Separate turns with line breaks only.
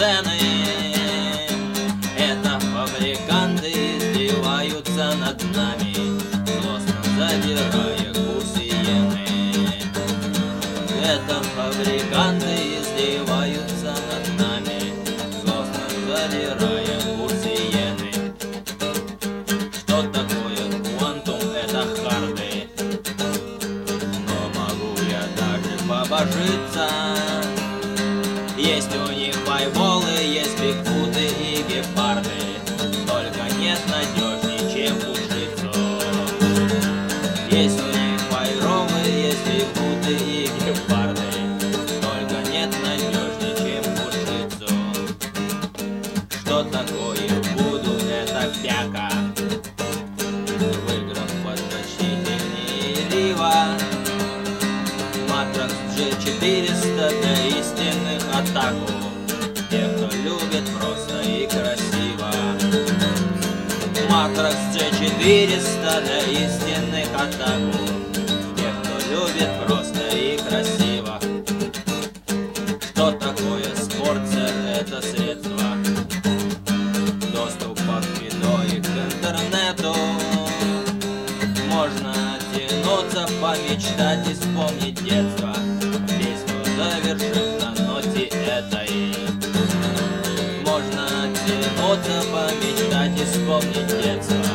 цены. Это фабриканты издеваются над нами, злостно задирая курс иены. Это фабриканты издеваются над нами, злостно задирая курс иены. Что такое квантум? Это харды. Но могу я даже побожиться. Есть у них байболы, есть бигфуты и гепарды, только нет надежней, чем пушицу. Есть у них байролы, есть бигфуты и гепарды, только нет надежней, чем пушицу. Что такое буду? Это пяка. Выиграл подточительнее Рива. Матракс G400 для истинных атаку. Те, кто любит просто и красиво. Матракс G400 для истинных атаку. Те, кто любит просто и красиво. Что такое спортсер? Это средство доступа к виду и к интернету. Можно тянуться, помечтать и вспомнить детство. Песню завершив на ноте этой. Можно тянуться, помечтать и вспомнить детство.